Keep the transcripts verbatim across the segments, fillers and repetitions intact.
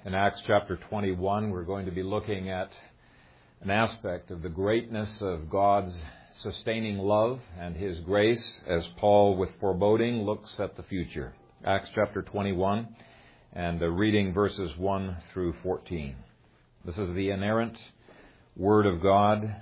In Acts chapter twenty-one, we're going to be looking at an aspect of the greatness of God's sustaining love and His grace as Paul, with foreboding, looks at the future. Acts chapter twenty-one, and uh, reading verses one through fourteen. This is the inerrant Word of God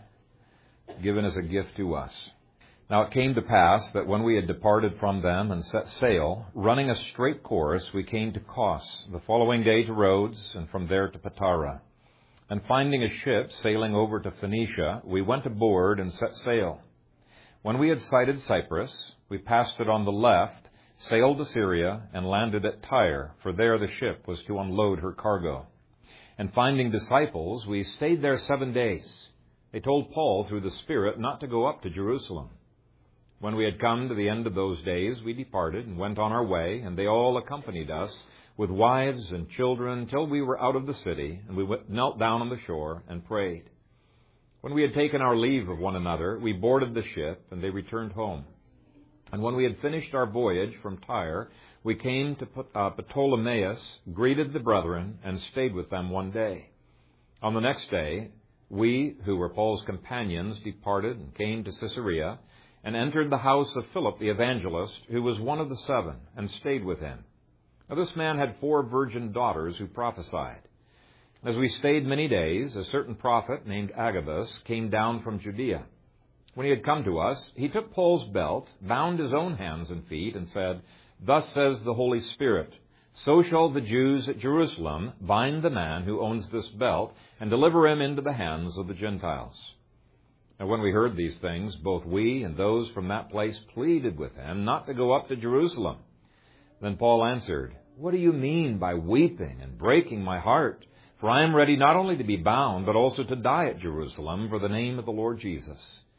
given as a gift to us. Now it came to pass that when we had departed from them and set sail, running a straight course, we came to Kos, the following day to Rhodes, and from there to Patara. And finding a ship sailing over to Phoenicia, we went aboard and set sail. When we had sighted Cyprus, we passed it on the left, sailed to Syria, and landed at Tyre, for there the ship was to unload her cargo. And finding disciples, we stayed there seven days. They told Paul through the Spirit not to go up to Jerusalem. When we had come to the end of those days, we departed and went on our way, and they all accompanied us with wives and children till we were out of the city, and we knelt down on the shore and prayed. When we had taken our leave of one another, we boarded the ship, and they returned home. And when we had finished our voyage from Tyre, we came to Ptolemais, greeted the brethren, and stayed with them one day. On the next day, we, who were Paul's companions, departed and came to Caesarea, and entered the house of Philip the evangelist, who was one of the seven, and stayed with him. Now this man had four virgin daughters who prophesied. As we stayed many days, a certain prophet named Agabus came down from Judea. When he had come to us, he took Paul's belt, bound his own hands and feet, and said, "Thus says the Holy Spirit, so shall the Jews at Jerusalem bind the man who owns this belt, and deliver him into the hands of the Gentiles." And when we heard these things, both we and those from that place pleaded with him not to go up to Jerusalem. Then Paul answered, "What do you mean by weeping and breaking my heart? For I am ready not only to be bound, but also to die at Jerusalem for the name of the Lord Jesus."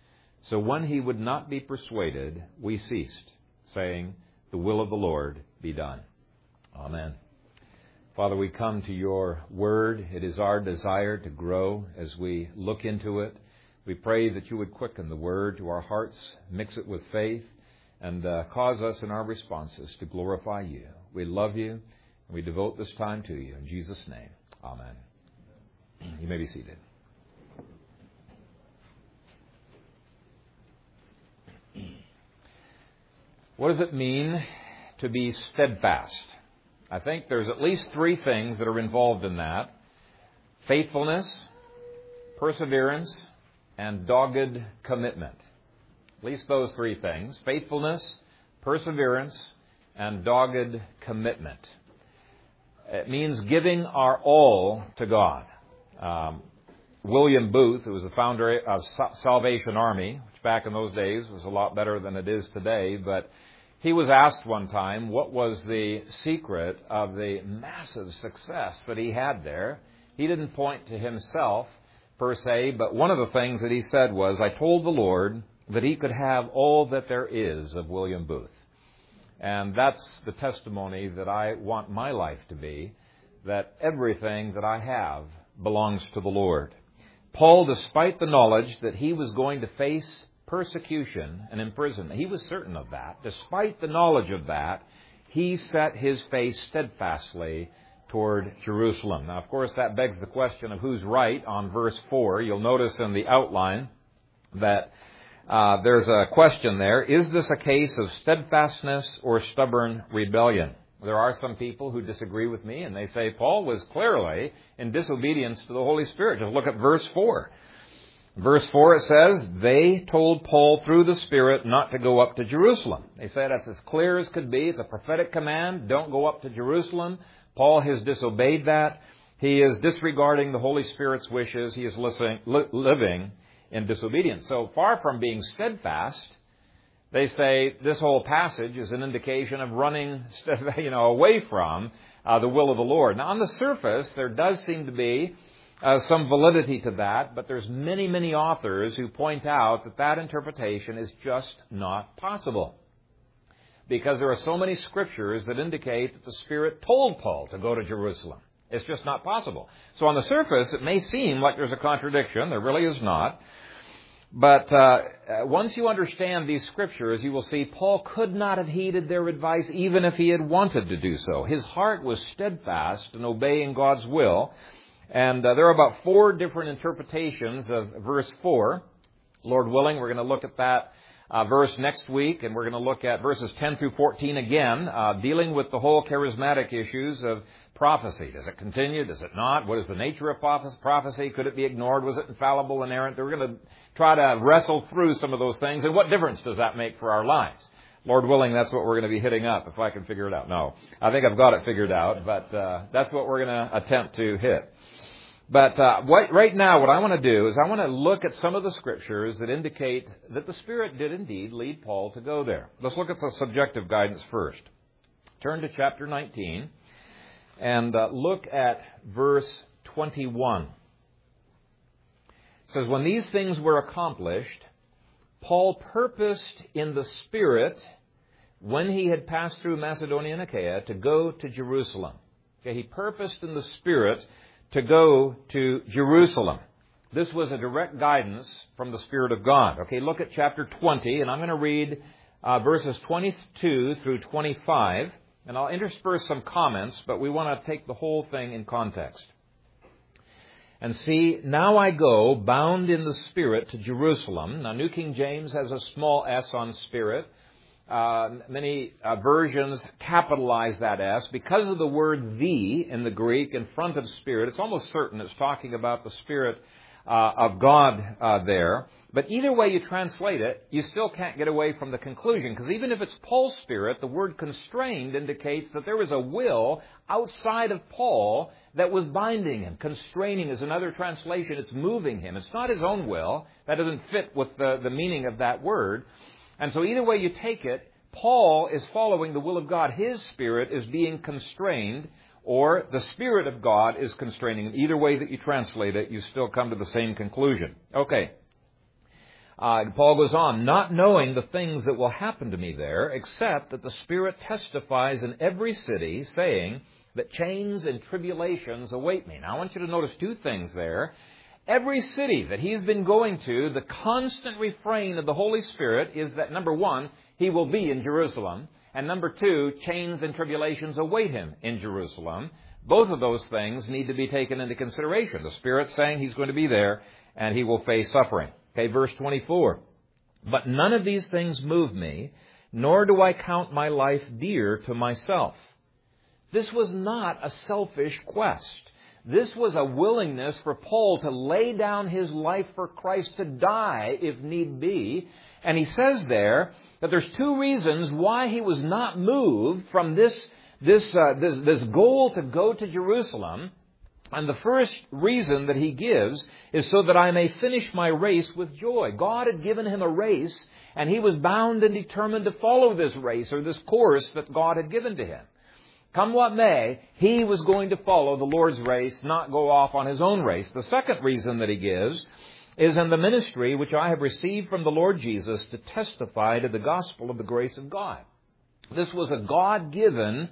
So when he would not be persuaded, we ceased, saying, "The will of the Lord be done." Amen. Father, we come to your word. It is our desire to grow as we look into it. We pray that you would quicken the word to our hearts, mix it with faith, and uh, cause us in our responses to glorify you. We love you, and we devote this time to you. In Jesus' name, amen. You may be seated. What does it mean to be steadfast? I think there's at least three things that are involved in that: faithfulness, perseverance, and dogged commitment. At least those three things: faithfulness, perseverance, and dogged commitment. It means giving our all to God. Um, William Booth, who was the founder of Salvation Army, which back in those days was a lot better than it is today, but he was asked one time what was the secret of the massive success that he had there. He didn't point to himself per se, but one of the things that he said was, "I told the Lord that he could have all that there is of William Booth." And that's the testimony that I want my life to be, that everything that I have belongs to the Lord. Paul, despite the knowledge that he was going to face persecution and imprisonment, he was certain of that. Despite the knowledge of that, he set his face steadfastly toward Jerusalem. Now, of course, that begs the question of who's right on verse four. You'll notice in the outline that uh, there's a question there. Is this a case of steadfastness or stubborn rebellion? There are some people who disagree with me, and they say Paul was clearly in disobedience to the Holy Spirit. Just look at verse four. Verse four, it says, "They told Paul through the Spirit not to go up to Jerusalem." They said that's as clear as could be. It's a prophetic command. Don't go up to Jerusalem. Paul has disobeyed that. He is disregarding the Holy Spirit's wishes. He is listening, li- living in disobedience. So far from being steadfast, they say this whole passage is an indication of running, you know, away from uh, the will of the Lord. Now, on the surface, there does seem to be uh, some validity to that, but there's many, many authors who point out that that interpretation is just not possible, because there are so many scriptures that indicate that the Spirit told Paul to go to Jerusalem. It's just not possible. So on the surface, it may seem like there's a contradiction. There really is not. But uh, once you understand these scriptures, you will see Paul could not have heeded their advice even if he had wanted to do so. His heart was steadfast in obeying God's will. And uh, there are about four different interpretations of verse four. Lord willing, we're going to look at that uh, verse next week, and we're going to look at verses ten through fourteen again, uh, dealing with the whole charismatic issues of prophecy. Does it continue? Does it not? What is the nature of prophecy? Could it be ignored? Was it infallible, inerrant? We're going to try to wrestle through some of those things. And what difference does that make for our lives? Lord willing, that's what we're going to be hitting up, if I can figure it out. No, I think I've got it figured out, but uh, that's what we're going to attempt to hit. But uh, what, right now, what I want to do is I want to look at some of the scriptures that indicate that the Spirit did indeed lead Paul to go there. Let's look at the subjective guidance first. Turn to chapter nineteen and uh, look at verse twenty-one. It says, when these things were accomplished, Paul purposed in the Spirit, when he had passed through Macedonia and Achaia, to go to Jerusalem. Okay, he purposed in the Spirit to go to Jerusalem. This was a direct guidance from the Spirit of God. Okay, look at chapter twenty, and I'm going to read uh, verses twenty-two through twenty-five, and I'll intersperse some comments, but we want to take the whole thing in context. And see, now I go, bound in the Spirit, to Jerusalem. Now, New King James has a small s on Spirit. Uh, many uh, versions capitalize that S. Because of the word the in the Greek in front of Spirit, it's almost certain it's talking about the Spirit uh, of God uh, there. But either way you translate it, you still can't get away from the conclusion. Because even if it's Paul's Spirit, the word constrained indicates that there is a will outside of Paul that was binding him. Constraining is another translation. It's moving him. It's not his own will. That doesn't fit with the, the meaning of that word. And so either way you take it, Paul is following the will of God. His Spirit is being constrained, or the Spirit of God is constraining. Either way that you translate it, you still come to the same conclusion. Okay. Uh, Paul goes on, not knowing the things that will happen to me there, except that the Spirit testifies in every city, saying that chains and tribulations await me. Now I want you to notice two things there. Every city that he's been going to, the constant refrain of the Holy Spirit is that, number one, he will be in Jerusalem, and number two, chains and tribulations await him in Jerusalem. Both of those things need to be taken into consideration. The Spirit's saying he's going to be there, and he will face suffering. Okay, verse twenty-four. But none of these things move me, nor do I count my life dear to myself. This was not a selfish quest. This was a willingness for Paul to lay down his life for Christ, to die if need be. And he says there that there's two reasons why he was not moved from this, this, uh, this, this goal to go to Jerusalem. And the first reason that he gives is so that I may finish my race with joy. God had given him a race, and he was bound and determined to follow this race, or this course that God had given to him. Come what may, he was going to follow the Lord's race, not go off on his own race. The second reason that he gives is in the ministry which I have received from the Lord Jesus to testify to the gospel of the grace of God. This was a God-given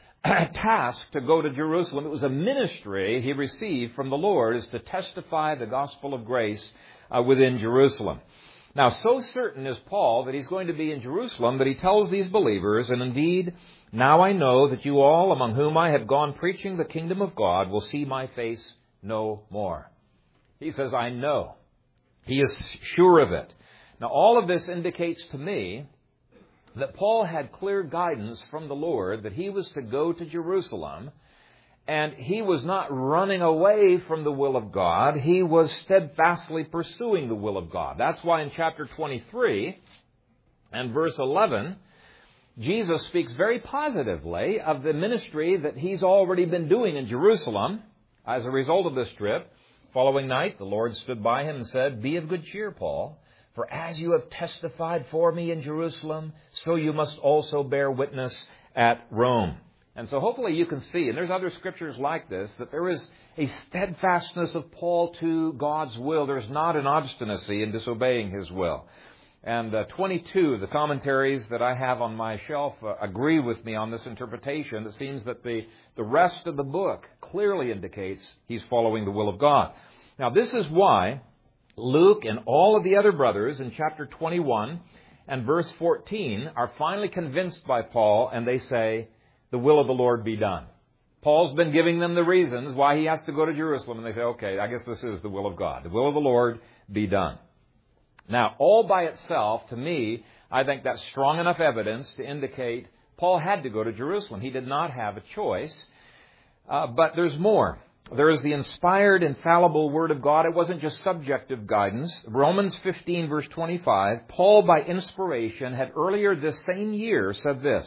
task to go to Jerusalem. It was a ministry he received from the Lord, is to testify the gospel of grace uh, within Jerusalem. Now, so certain is Paul that he's going to be in Jerusalem that he tells these believers, and indeed, now I know that you all, among whom I have gone preaching the kingdom of God, will see my face no more. He says, I know. He is sure of it. Now, all of this indicates to me that Paul had clear guidance from the Lord that he was to go to Jerusalem, and he was not running away from the will of God. He was steadfastly pursuing the will of God. That's why in chapter twenty-three and verse eleven, Jesus speaks very positively of the ministry that he's already been doing in Jerusalem as a result of this trip. Following night, the Lord stood by him and said, be of good cheer, Paul, for as you have testified for me in Jerusalem, so you must also bear witness at Rome. And so hopefully you can see, and there's other scriptures like this, that there is a steadfastness of Paul to God's will. There's not an obstinacy in disobeying his will. And uh, twenty-two, the commentaries that I have on my shelf uh, agree with me on this interpretation. It seems that the, the rest of the book clearly indicates he's following the will of God. Now, this is why Luke and all of the other brothers in chapter twenty-one and verse fourteen are finally convinced by Paul, and they say, the will of the Lord be done. Paul's been giving them the reasons why he has to go to Jerusalem, and they say, okay, I guess this is the will of God. The will of the Lord be done. Now, all by itself, to me, I think that's strong enough evidence to indicate Paul had to go to Jerusalem. He did not have a choice. Uh, but there's more. There is the inspired, infallible Word of God. It wasn't just subjective guidance. Romans fifteen, verse twenty-five, Paul, by inspiration, had earlier this same year said this,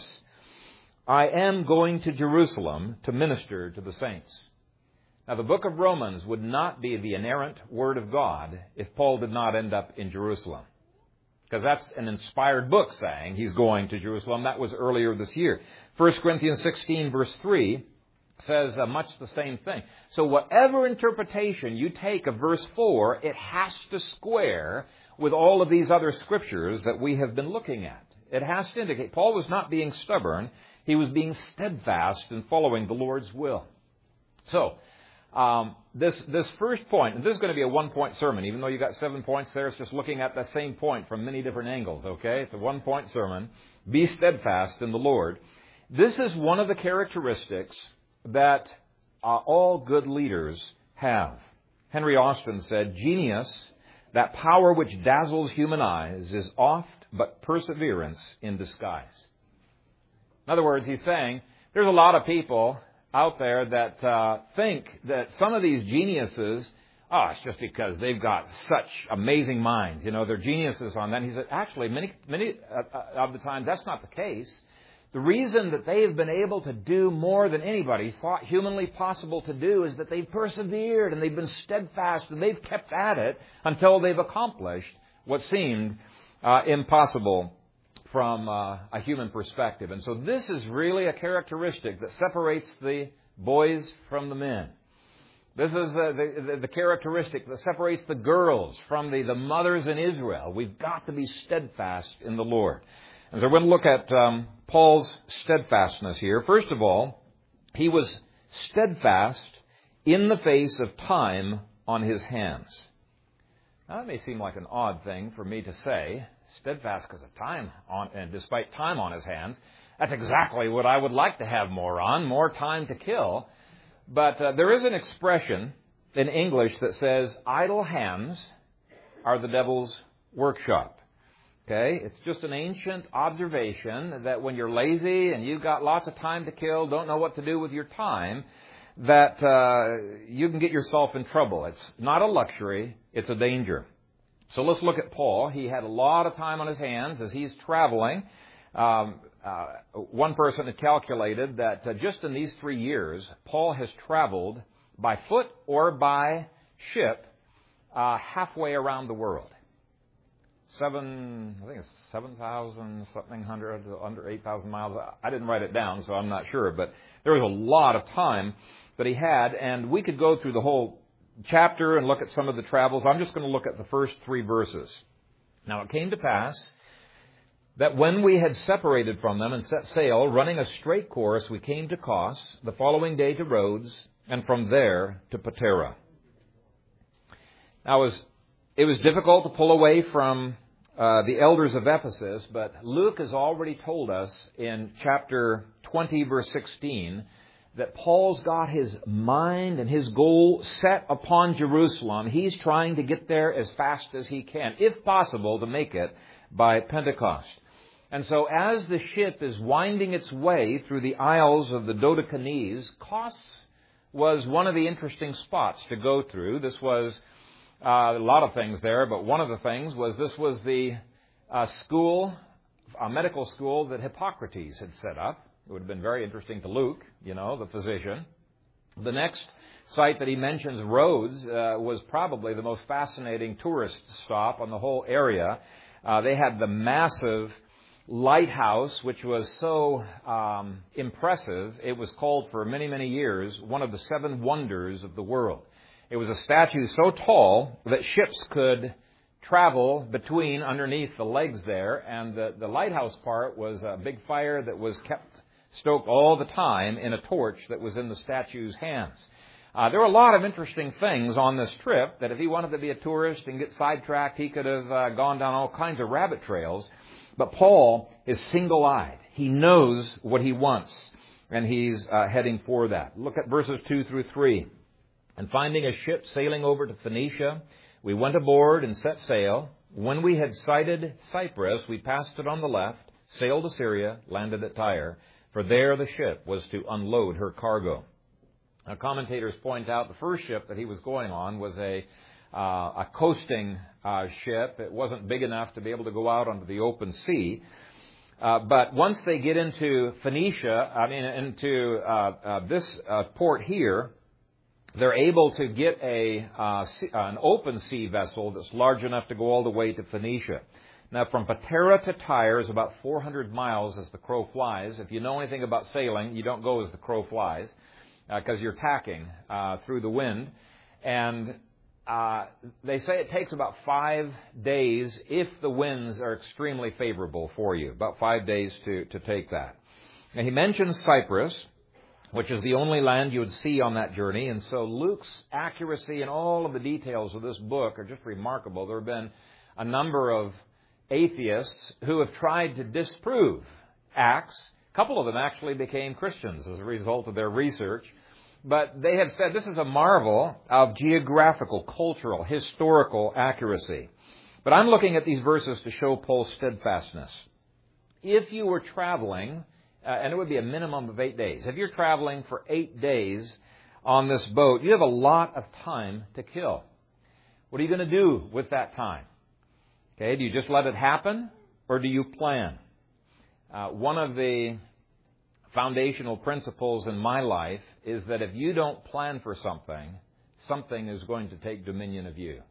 I am going to Jerusalem to minister to the saints. Now, the book of Romans would not be the inerrant Word of God if Paul did not end up in Jerusalem. Because that's an inspired book saying he's going to Jerusalem. That was earlier this year. First Corinthians sixteen, verse three, says uh, much the same thing. So whatever interpretation you take of verse four, it has to square with all of these other scriptures that we have been looking at. It has to indicate Paul was not being stubborn. He was being steadfast in following the Lord's will. So, um, this this first point, and this is going to be a one-point sermon, even though you got seven points there, it's just looking at the same point from many different angles, okay? It's a one-point sermon. Be steadfast in the Lord. This is one of the characteristics that uh, all good leaders have. Henry Austin said, genius, that power which dazzles human eyes, is oft but perseverance in disguise. In other words, he's saying, there's a lot of people out there that uh, think that some of these geniuses, oh, it's just because they've got such amazing minds. You know, they're geniuses on that. And he said, actually, many, many uh, of the time, that's not the case. The reason that they have been able to do more than anybody thought humanly possible to do is that they've persevered and they've been steadfast and they've kept at it until they've accomplished what seemed uh, impossible from uh, a human perspective. And so this is really a characteristic that separates the boys from the men. This is uh, the, the, the characteristic that separates the girls from the, the mothers in Israel. We've got to be steadfast in the Lord. And so we're going to look at um, Paul's steadfastness here. First of all, he was steadfast in the face of time on his hands. Now, that may seem like an odd thing for me to say, steadfast because of time, on, and despite time on his hands. That's exactly what I would like to have more on, more time to kill. But uh, there is an expression in English that says, idle hands are the devil's workshop. Okay, it's just an ancient observation that when you're lazy and you've got lots of time to kill, don't know what to do with your time, that uh, you can get yourself in trouble. It's not a luxury, it's a danger. So let's look at Paul. He had a lot of time on his hands as he's traveling. Um, uh, one person had calculated that uh, just in these three years, Paul has traveled by foot or by ship uh, halfway around the world. Seven, I think it's seven thousand something hundred, under eight thousand miles. I didn't write it down, so I'm not sure. But there was a lot of time that he had, and we could go through the whole chapter and look at some of the travels. I'm just going to look at the first three verses. Now, it came to pass that when we had separated from them and set sail, running a straight course, we came to Kos, the following day to Rhodes, and from there to Patara. Now, it was, it was difficult to pull away from uh, the elders of Ephesus, but Luke has already told us in chapter twenty, verse sixteen, that Paul's got his mind and his goal set upon Jerusalem. He's trying to get there as fast as he can, if possible, to make it by Pentecost. And so as the ship is winding its way through the Isles of the Dodecanese, Kos was one of the interesting spots to go through. This was uh, a lot of things there, but one of the things was this was the uh, school, a medical school that Hippocrates had set up. It would have been very interesting to Luke, you know, the physician. The next site that he mentions, Rhodes, uh, was probably the most fascinating tourist stop on the whole area. Uh, they had the massive lighthouse, which was so um, impressive, it was called for many, many years one of the seven wonders of the world. It was a statue so tall that ships could travel between underneath the legs there, and the, the lighthouse part was a big fire that was kept stoked all the time in a torch that was in the statue's hands. Uh, there were a lot of interesting things on this trip that if he wanted to be a tourist and get sidetracked, he could have uh, gone down all kinds of rabbit trails. But Paul is single-eyed. He knows what he wants, and he's uh, heading for that. Look at verses two through three. And finding a ship sailing over to Phoenicia, we went aboard and set sail. When we had sighted Cyprus, we passed it on the left, sailed to Syria, landed at Tyre, for there the ship was to unload her cargo. Now, commentators point out the first ship that he was going on was a uh, a coasting uh, ship. It wasn't big enough to be able to go out onto the open sea. Uh, but once they get into Phoenicia, I mean, into uh, uh, this uh, port here, they're able to get a uh, an open sea vessel that's large enough to go all the way to Phoenicia. Now, from Patara to Tyre is about four hundred miles as the crow flies. If you know anything about sailing, you don't go as the crow flies because uh, you're tacking uh, through the wind. And uh, they say it takes about five days if the winds are extremely favorable for you, about five days to, to take that. Now, he mentions Cyprus, which is the only land you would see on that journey. And so Luke's accuracy and all of the details of this book are just remarkable. There have been a number of atheists who have tried to disprove Acts. A couple of them actually became Christians as a result of their research. But they have said this is a marvel of geographical, cultural, historical accuracy. But I'm looking at these verses to show Paul's steadfastness. If you were traveling, uh, and it would be a minimum of eight days. If you're traveling for eight days on this boat, you have a lot of time to kill. What are you going to do with that time? Okay, do you just let it happen, or do you plan? Uh, one of the foundational principles in my life is that if you don't plan for something, something is going to take dominion of you.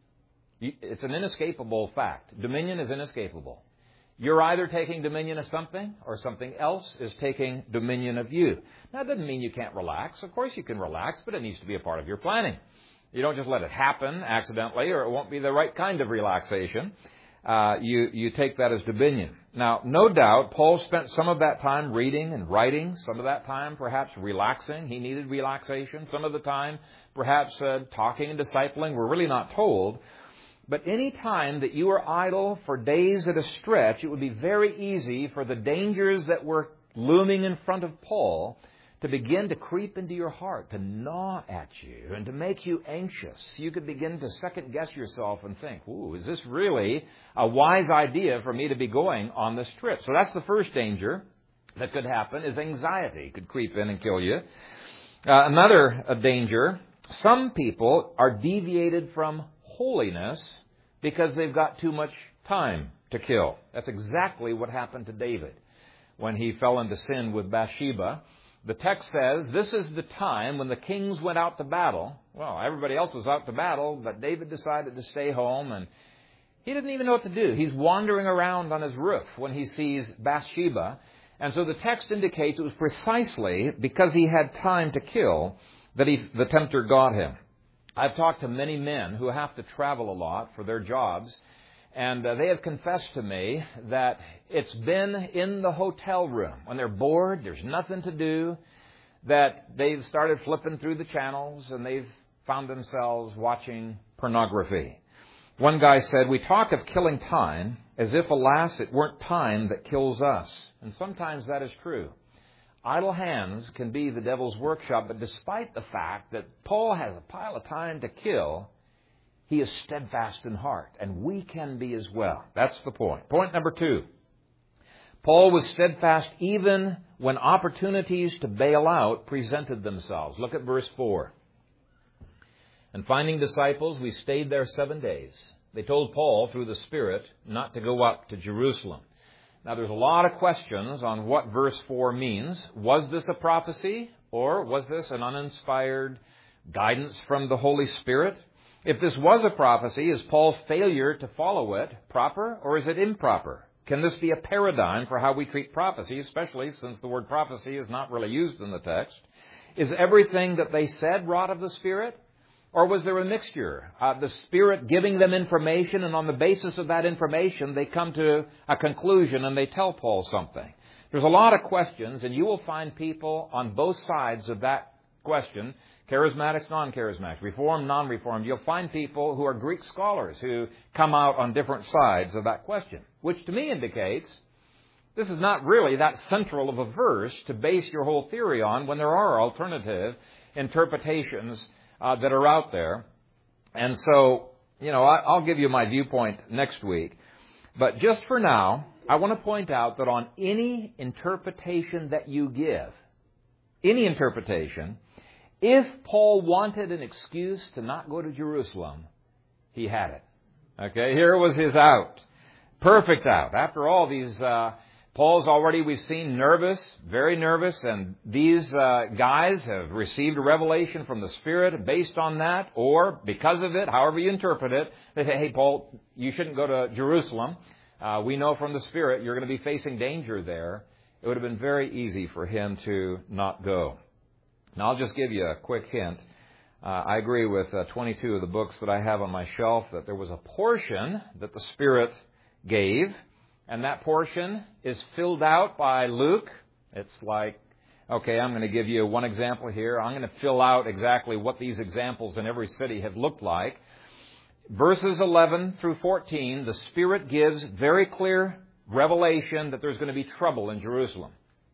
It's an inescapable fact. Dominion is inescapable. You're either taking dominion of something or something else is taking dominion of you. Now, that doesn't mean you can't relax. Of course you can relax, but it needs to be a part of your planning. You don't just let it happen accidentally, or it won't be the right kind of relaxation. Uh, you, you take that as dominion. Now, no doubt, Paul spent some of that time reading and writing, some of that time perhaps relaxing. He needed relaxation. Some of the time perhaps uh, talking and discipling. We're really not told. But any time that you are idle for days at a stretch, it would be very easy for the dangers that were looming in front of Paul to begin to creep into your heart, to gnaw at you, and to make you anxious. You could begin to second-guess yourself and think, ooh, is this really a wise idea for me to be going on this trip? So that's the first danger that could happen, is anxiety could creep in and kill you. Uh, another uh, danger, some people are deviated from holiness because they've got too much time to kill. That's exactly what happened to David when he fell into sin with Bathsheba. The text says, this is the time when the kings went out to battle. Well, everybody else was out to battle, but David decided to stay home, and he didn't even know what to do. He's wandering around on his roof when he sees Bathsheba. And so the text indicates it was precisely because he had time to kill that he, the tempter got him. I've talked to many men who have to travel a lot for their jobs, and uh, they have confessed to me that it's been in the hotel room when they're bored, there's nothing to do, that they've started flipping through the channels and they've found themselves watching pornography. One guy said, we talk of killing time as if, alas, it weren't time that kills us. And sometimes that is true. Idle hands can be the devil's workshop, but despite the fact that Paul has a pile of time to kill, he is steadfast in heart, and we can be as well. That's the point. Point number two. Paul was steadfast even when opportunities to bail out presented themselves. Look at verse four. And finding disciples, we stayed there seven days. They told Paul through the Spirit not to go up to Jerusalem. Now, there's a lot of questions on what verse four means. Was this a prophecy, or was this an uninspired guidance from the Holy Spirit? If this was a prophecy, is Paul's failure to follow it proper, or is it improper? Can this be a paradigm for how we treat prophecy, especially since the word prophecy is not really used in the text? Is everything that they said wrought of the Spirit? Or was there a mixture? Uh, the Spirit giving them information, and on the basis of that information, they come to a conclusion and they tell Paul something. There's a lot of questions, and you will find people on both sides of that question, charismatics, non-charismatics, reformed, non-reformed, you'll find people who are Greek scholars who come out on different sides of that question, which to me indicates this is not really that central of a verse to base your whole theory on when there are alternative interpretations uh, that are out there. And so, you know, I, I'll give you my viewpoint next week. But just for now, I want to point out that on any interpretation that you give, any interpretation, if Paul wanted an excuse to not go to Jerusalem, he had it. Okay, here was his out. Perfect out. After all, these, uh, Paul's already, we've seen, nervous, very nervous, and these uh, guys have received a revelation from the Spirit based on that, or because of it, however you interpret it, they say, hey, Paul, you shouldn't go to Jerusalem. Uh, we know from the Spirit you're going to be facing danger there. It would have been very easy for him to not go. Now, I'll just give you a quick hint. Uh, I agree with uh, twenty-two of the books that I have on my shelf that there was a portion that the Spirit gave, and that portion is filled out by Luke. It's like, okay, I'm going to give you one example here. I'm going to fill out exactly what these examples in every city have looked like. Verses eleven through fourteen, the Spirit gives very clear revelation that there's going to be trouble in Jerusalem.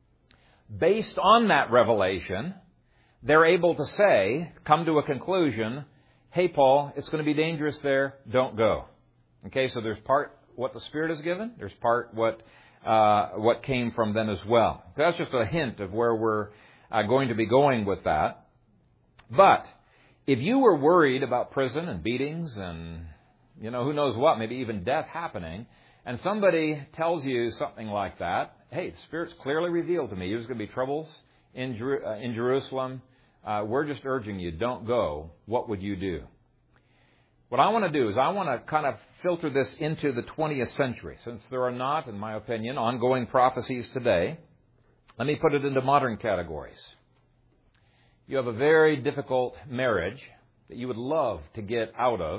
Based on that revelation, they're able to say, come to a conclusion, hey, Paul, it's going to be dangerous there, don't go. Okay, so there's part what the Spirit has given, there's part what uh, what came from them as well. That's just a hint of where we're uh, going to be going with that. But if you were worried about prison and beatings and, you know, who knows what, maybe even death happening, and somebody tells you something like that, hey, the Spirit's clearly revealed to me there's going to be troubles in, Jer- uh, in Jerusalem. Uh, we're just urging you, don't go. What would you do? What I want to do is I want to kind of filter this into the twentieth century. Since there are not, in my opinion, ongoing prophecies today, let me put it into modern categories. You have a very difficult marriage that you would love to get out of.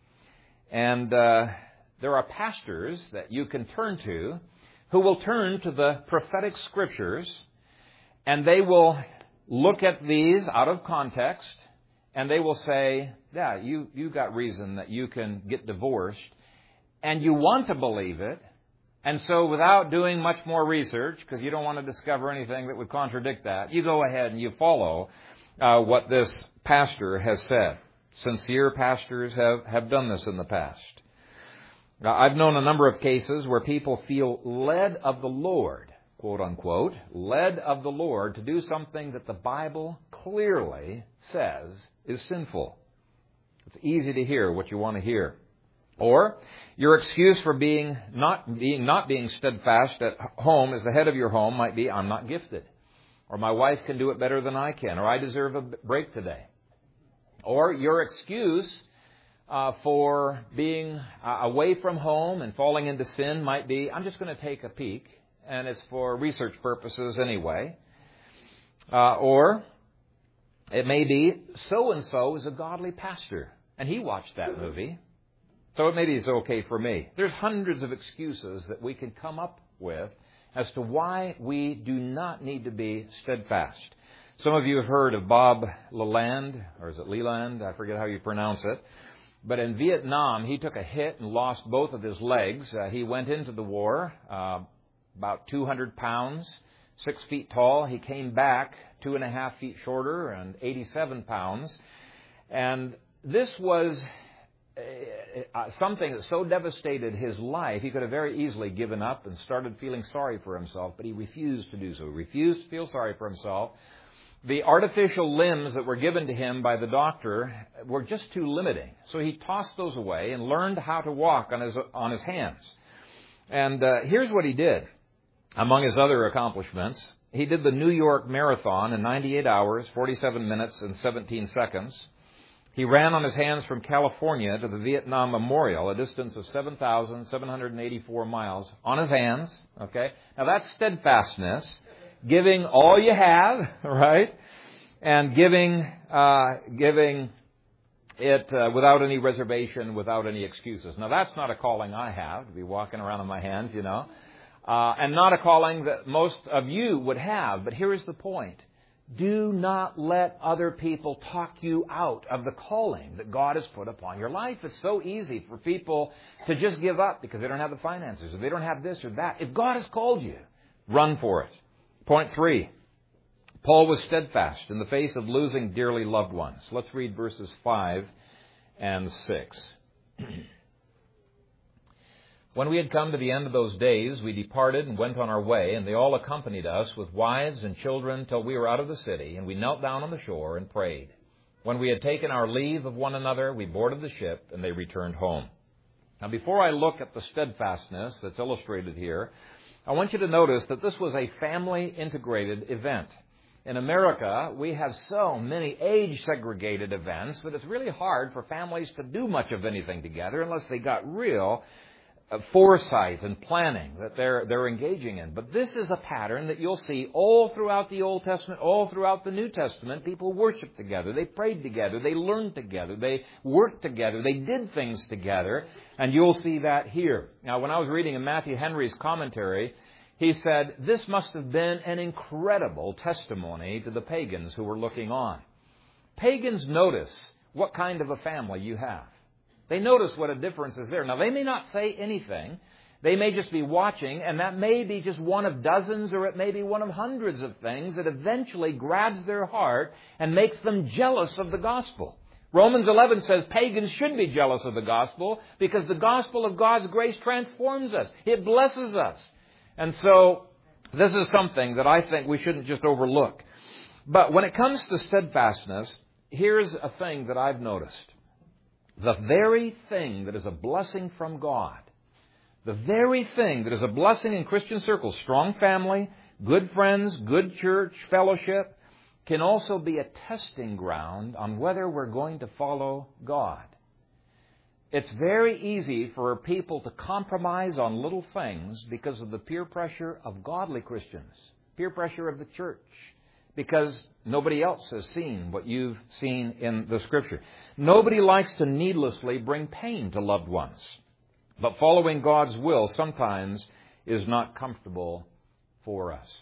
And uh, there are pastors that you can turn to who will turn to the prophetic scriptures, and they will look at these out of context, and they will say, yeah, you, you got reason that you can get divorced, and you want to believe it. And so without doing much more research, because you don't want to discover anything that would contradict that, you go ahead and you follow uh, what this pastor has said. Sincere pastors have, have done this in the past. Now, I've known a number of cases where people feel led of the Lord, quote unquote, led of the Lord to do something that the Bible clearly says is sinful. It's easy to hear what you want to hear. Or your excuse for being not being not being steadfast at home as the head of your home might be, I'm not gifted. Or my wife can do it better than I can. Or I deserve a break today. Or your excuse uh, for being uh, away from home and falling into sin might be, I'm just going to take a peek. And it's for research purposes anyway. Uh, or it may be, so-and-so is a godly pastor. And he watched that movie. So maybe it's okay for me. There's hundreds of excuses that we can come up with as to why we do not need to be steadfast. Some of you have heard of Bob Leland, or is it Leland? I forget how you pronounce it. But in Vietnam, he took a hit and lost both of his legs. Uh, he went into the war, uh, about two hundred pounds, six feet tall. He came back two and a half feet shorter and eighty-seven pounds. And this was Uh, something that so devastated his life, he could have very easily given up and started feeling sorry for himself, but he refused to do so. He refused to feel sorry for himself. The artificial limbs that were given to him by the doctor were just too limiting. So he tossed those away and learned how to walk on his on his hands. And uh, here's what he did. Among his other accomplishments, he did the New York Marathon in ninety-eight hours, forty-seven minutes, and seventeen seconds. He ran on his hands from California to the Vietnam Memorial, a distance of seven thousand seven hundred eighty-four miles, on his hands. Okay, now that's steadfastness, giving all you have, right, and giving uh, giving it uh, without any reservation, without any excuses. Now that's not a calling I have, to be walking around on my hands, you know, uh, and not a calling that most of you would have. But here is the point: Do not let other people talk you out of the calling that God has put upon your life. It's so easy for people to just give up because they don't have the finances or they don't have this or that. If God has called you, run for it. Point three, Paul was steadfast in the face of losing dearly loved ones. Let's read verses five and six. When we had come to the end of those days, we departed and went on our way, and they all accompanied us with wives and children till we were out of the city, and we knelt down on the shore and prayed. When we had taken our leave of one another, we boarded the ship, and they returned home. Now, before I look at the steadfastness that's illustrated here, I want you to notice that this was a family-integrated event. In America, we have so many age-segregated events that it's really hard for families to do much of anything together unless they got real foresight and planning that they're they're engaging in. But this is a pattern that you'll see all throughout the Old Testament, all throughout the New Testament. People worshiped together. They prayed together. They learned together. They worked together. They did things together. And you'll see that here. Now, when I was reading in Matthew Henry's commentary, he said, this must have been an incredible testimony to the pagans who were looking on. Pagans notice what kind of a family you have. They notice what a difference is there. Now, they may not say anything. They may just be watching, and that may be just one of dozens, or it may be one of hundreds of things that eventually grabs their heart and makes them jealous of the gospel. Romans eleven says pagans should be jealous of the gospel because the gospel of God's grace transforms us. It blesses us. And so, this is something that I think we shouldn't just overlook. But when it comes to steadfastness, here's a thing that I've noticed. The very thing that is a blessing from God, the very thing that is a blessing in Christian circles, strong family, good friends, good church, fellowship, can also be a testing ground on whether we're going to follow God. It's very easy for people to compromise on little things because of the peer pressure of godly Christians, peer pressure of the church, because nobody else has seen what you've seen in the Scripture. Nobody likes to needlessly bring pain to loved ones. But following God's will sometimes is not comfortable for us.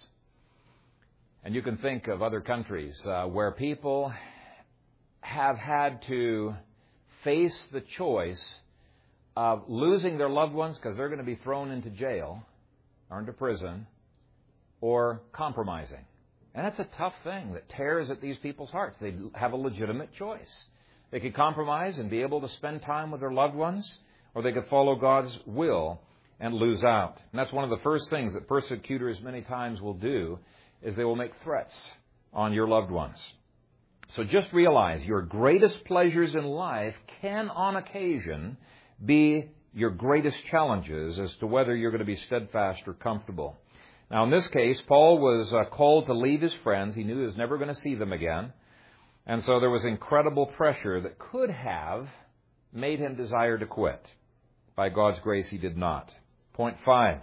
And you can think of other countries uh, where people have had to face the choice of losing their loved ones because they're going to be thrown into jail or into prison, or compromising. And that's a tough thing that tears at these people's hearts. They have a legitimate choice. They could compromise and be able to spend time with their loved ones, or they could follow God's will and lose out. And that's one of the first things that persecutors many times will do, is they will make threats on your loved ones. So just realize your greatest pleasures in life can, on occasion, be your greatest challenges as to whether you're going to be steadfast or comfortable. Now, in this case, Paul was uh, called to leave his friends. He knew he was never going to see them again. And so there was incredible pressure that could have made him desire to quit. By God's grace, he did not. Point five.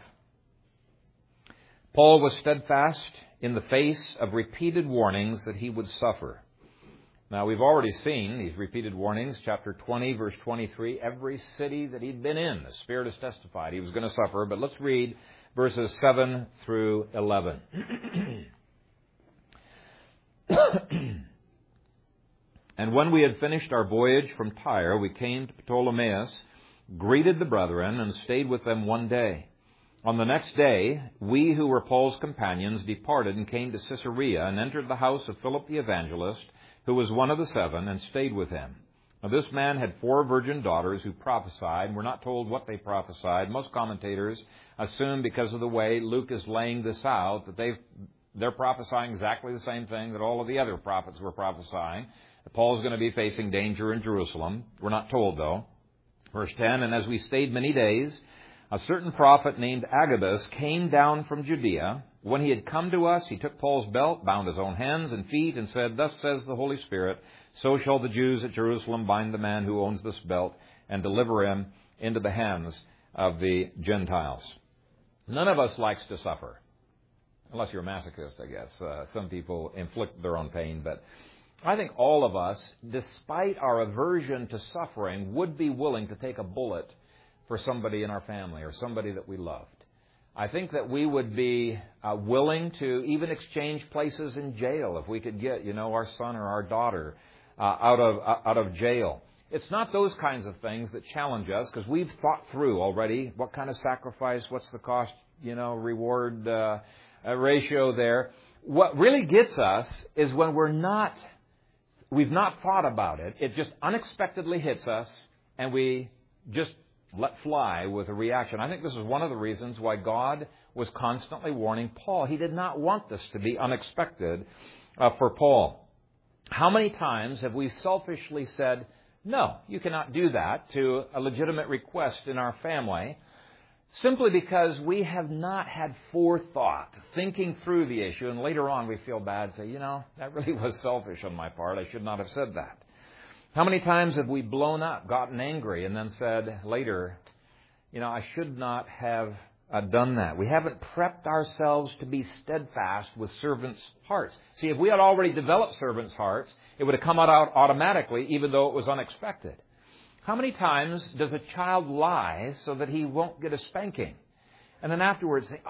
Paul was steadfast in the face of repeated warnings that he would suffer. Now, we've already seen these repeated warnings. Chapter twenty, verse twenty-three. Every city that he'd been in, the Spirit has testified he was going to suffer. But let's read verses seven through eleven. And when we had finished our voyage from Tyre, we came to Ptolemais, greeted the brethren, and stayed with them one day. On the next day, we who were Paul's companions departed and came to Caesarea and entered the house of Philip the evangelist, who was one of the seven, and stayed with him. Now, this man had four virgin daughters who prophesied. We're not told what they prophesied. Most commentators assume, because of the way Luke is laying this out, that they've, they're prophesying exactly the same thing that all of the other prophets were prophesying. Paul's going to be facing danger in Jerusalem. We're not told, though. Verse ten, and as we stayed many days, a certain prophet named Agabus came down from Judea. When he had come to us, he took Paul's belt, bound his own hands and feet, and said, Thus says the Holy Spirit, so shall the Jews at Jerusalem bind the man who owns this belt and deliver him into the hands of the Gentiles. None of us likes to suffer, unless you're a masochist, I guess. Uh, some people inflict their own pain, but I think all of us, despite our aversion to suffering, would be willing to take a bullet for somebody in our family or somebody that we loved. I think that we would be uh, willing to even exchange places in jail if we could get, you know, our son or our daughter uh, out of uh, out of jail. It's not those kinds of things that challenge us, because we've thought through already what kind of sacrifice, what's the cost, you know, reward uh, uh, ratio there. What really gets us is when we're not, we've not thought about it. It just unexpectedly hits us, and we just let fly with a reaction. I think this is one of the reasons why God was constantly warning Paul. He did not want this to be unexpected uh, for Paul. How many times have we selfishly said, no, you cannot do that, to a legitimate request in our family, simply because we have not had forethought, thinking through the issue, and later on we feel bad, say, you know, that really was selfish on my part. I should not have said that. How many times have we blown up, gotten angry, and then said later, you know, I should not have uh, done that. We haven't prepped ourselves to be steadfast with servants' hearts. See, if we had already developed servants' hearts, it would have come out automatically, even though it was unexpected. How many times does a child lie so that he won't get a spanking? And then afterwards think, oh,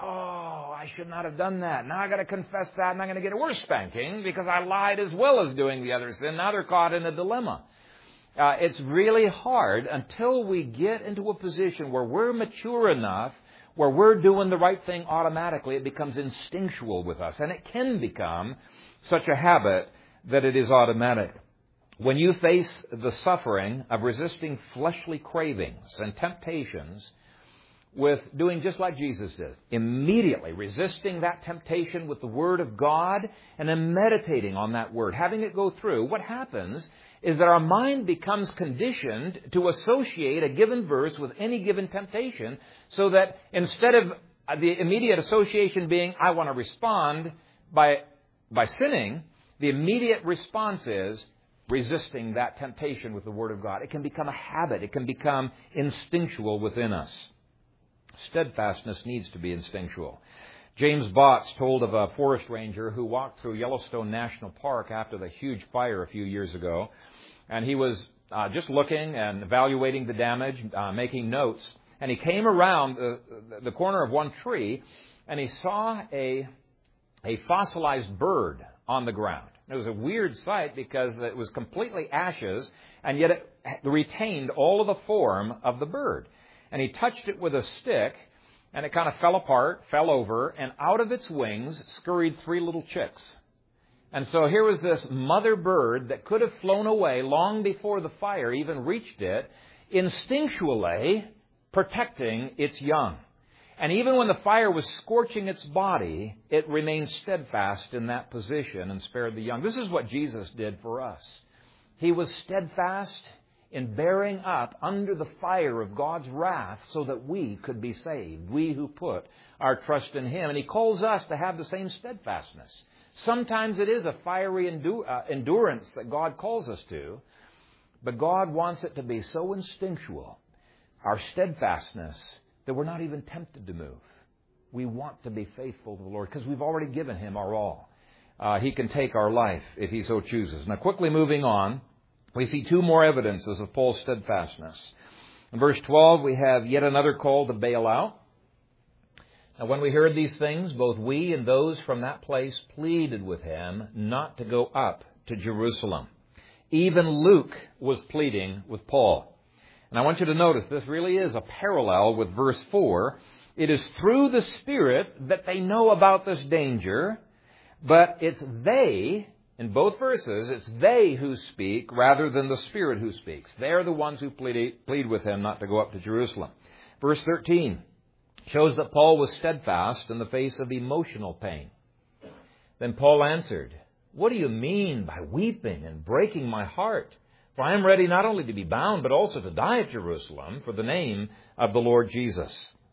I should not have done that. Now I've got to confess that, and I'm going to get a worse spanking because I lied as well as doing the other sin. Now they're caught in a dilemma. Uh, it's really hard until we get into a position where we're mature enough, where we're doing the right thing automatically. It becomes instinctual with us. And it can become such a habit that it is automatic. When you face the suffering of resisting fleshly cravings and temptations with doing just like Jesus did, immediately resisting that temptation with the Word of God and then meditating on that Word, having it go through, what happens is that our mind becomes conditioned to associate a given verse with any given temptation, so that instead of the immediate association being, I want to respond by, by sinning, the immediate response is resisting that temptation with the Word of God. It can become a habit. It can become instinctual within us. Steadfastness needs to be instinctual. James Botts told of a forest ranger who walked through Yellowstone National Park after the huge fire a few years ago. And he was uh, just looking and evaluating the damage, uh, making notes. And he came around the, the corner of one tree, and he saw a, a fossilized bird on the ground. It was a weird sight because it was completely ashes, and yet it retained all of the form of the bird. And he touched it with a stick, and it kind of fell apart, fell over, and out of its wings scurried three little chicks. And so here was this mother bird that could have flown away long before the fire even reached it, instinctually protecting its young. And even when the fire was scorching its body, it remained steadfast in that position and spared the young. This is what Jesus did for us. He was steadfast in bearing up under the fire of God's wrath so that we could be saved, we who put our trust in Him. And He calls us to have the same steadfastness. Sometimes it is a fiery endu- uh, endurance that God calls us to, but God wants it to be so instinctual, our steadfastness, that we're not even tempted to move. We want to be faithful to the Lord because we've already given Him our all. Uh, he can take our life if He so chooses. Now, quickly moving on, we see two more evidences of Paul's steadfastness. In verse twelve, we have yet another call to bail out. Now, when we heard these things, both we and those from that place pleaded with him not to go up to Jerusalem. Even Luke was pleading with Paul. And I want you to notice this really is a parallel with verse four. It is through the Spirit that they know about this danger, but it's they, in both verses, it's they who speak rather than the Spirit who speaks. They're the ones who plead, plead with him not to go up to Jerusalem. Verse thirteen shows that Paul was steadfast in the face of emotional pain. Then Paul answered, "What do you mean by weeping and breaking my heart? For I am ready not only to be bound, but also to die at Jerusalem for the name of the Lord Jesus."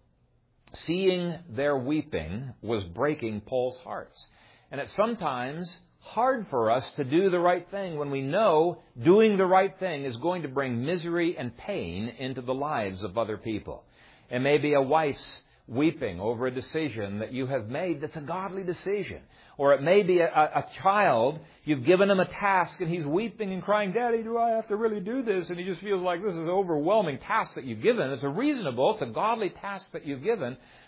Seeing their weeping was breaking Paul's hearts. And it's sometimes hard for us to do the right thing when we know doing the right thing is going to bring misery and pain into the lives of other people. It may be a wife's weeping over a decision that you have made that's a godly decision. Or it may be a, a child, you've given him a task and he's weeping and crying, "Daddy, do I have to really do this?" And he just feels like this is an overwhelming task that you've given. It's a reasonable, it's a godly task that you've given.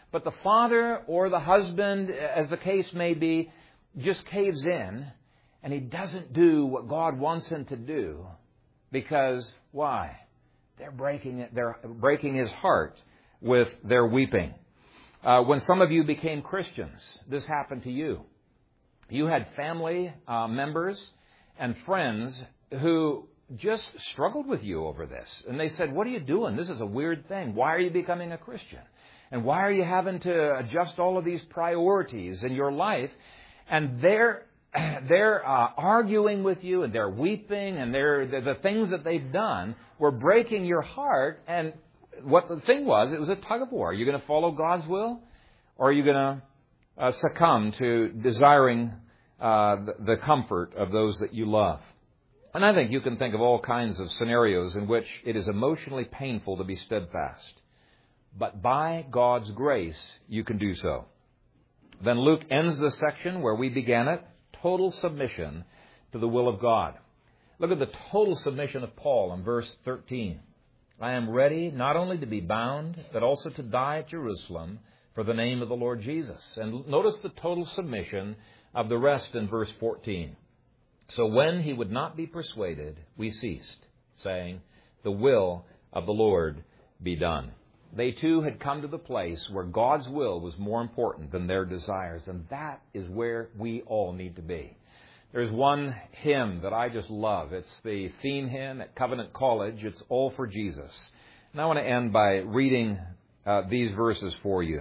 but the father or the husband, as the case may be, just caves in, and he doesn't do what God wants him to do because, why? They're breaking it, they're breaking his heart with their weeping. Uh, when some of you became Christians, this happened to you. You had family uh, members and friends who just struggled with you over this. And they said, what are you doing? This is a weird thing. Why are you becoming a Christian? And why are you having to adjust all of these priorities in your life? And they're they're uh, arguing with you, and they're weeping, and they're the, the things that they've done were breaking your heart. And what the thing was, it was a tug of war. Are you going to follow God's will, or are you going to uh, succumb to desiring uh, the, the comfort of those that you love? And I think you can think of all kinds of scenarios in which it is emotionally painful to be steadfast. But by God's grace, you can do so. Then Luke ends the section where we began it, total submission to the will of God. Look at the total submission of Paul in verse thirteen. I am ready not only to be bound, but also to die at Jerusalem for the name of the Lord Jesus. And notice the total submission of the rest in verse fourteen. So when he would not be persuaded, we ceased, saying, the will of the Lord be done. They too had come to the place where God's will was more important than their desires, and that is where we all need to be. There's one hymn that I just love. It's the theme hymn at Covenant College. It's All for Jesus. And I want to end by reading uh, these verses for you.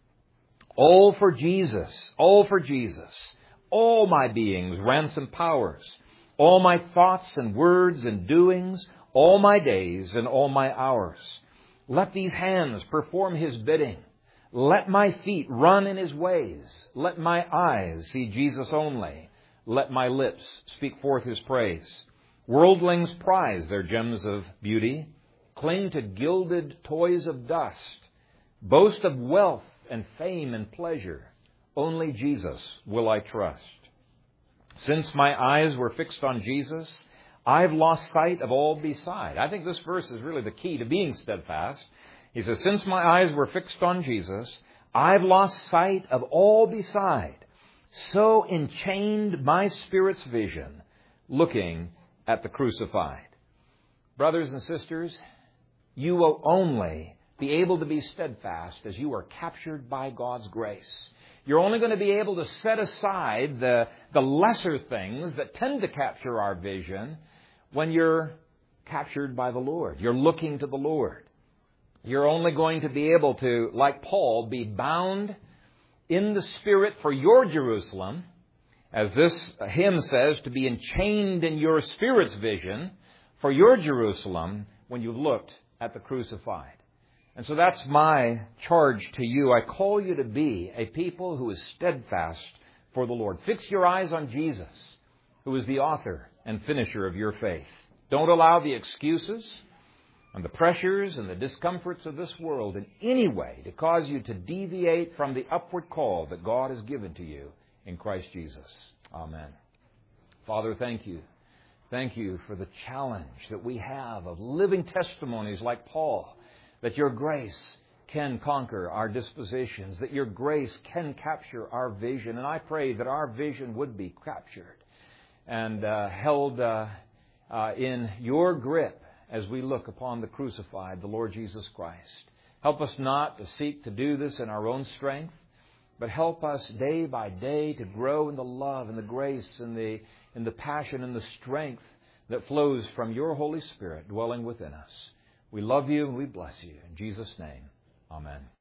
All for Jesus, all for Jesus. All my being's ransom powers, all my thoughts and words and doings, all my days and all my hours. Let these hands perform His bidding. Let my feet run in His ways. Let my eyes see Jesus only. Let my lips speak forth His praise. Worldlings prize their gems of beauty, cling to gilded toys of dust, boast of wealth and fame and pleasure. Only Jesus will I trust. Since my eyes were fixed on Jesus, I've lost sight of all beside. I think this verse is really the key to being steadfast. He says, since my eyes were fixed on Jesus, I've lost sight of all beside. So enchained my spirit's vision, looking at the crucified. Brothers and sisters, you will only be able to be steadfast as you are captured by God's grace. You're only going to be able to set aside the, the lesser things that tend to capture our vision when you're captured by the Lord. You're looking to the Lord. You're only going to be able to, like Paul, be bound in the Spirit for your Jerusalem, as this hymn says, to be enchained in your spirit's vision for your Jerusalem when you've looked at the crucified. And so that's my charge to you. I call you to be a people who is steadfast for the Lord. Fix your eyes on Jesus, who is the author and finisher of your faith. Don't allow the excuses and the pressures and the discomforts of this world in any way to cause you to deviate from the upward call that God has given to you in Christ Jesus. Amen. Father, thank you. Thank you for the challenge that we have of living testimonies like Paul, that your grace can conquer our dispositions, that your grace can capture our vision. And I pray that our vision would be captured and uh, held uh, uh, in your grip as we look upon the crucified, the Lord Jesus Christ. Help us not to seek to do this in our own strength, but help us day by day to grow in the love and the grace and the, and the passion and the strength that flows from your Holy Spirit dwelling within us. We love you and we bless you. In Jesus' name, amen.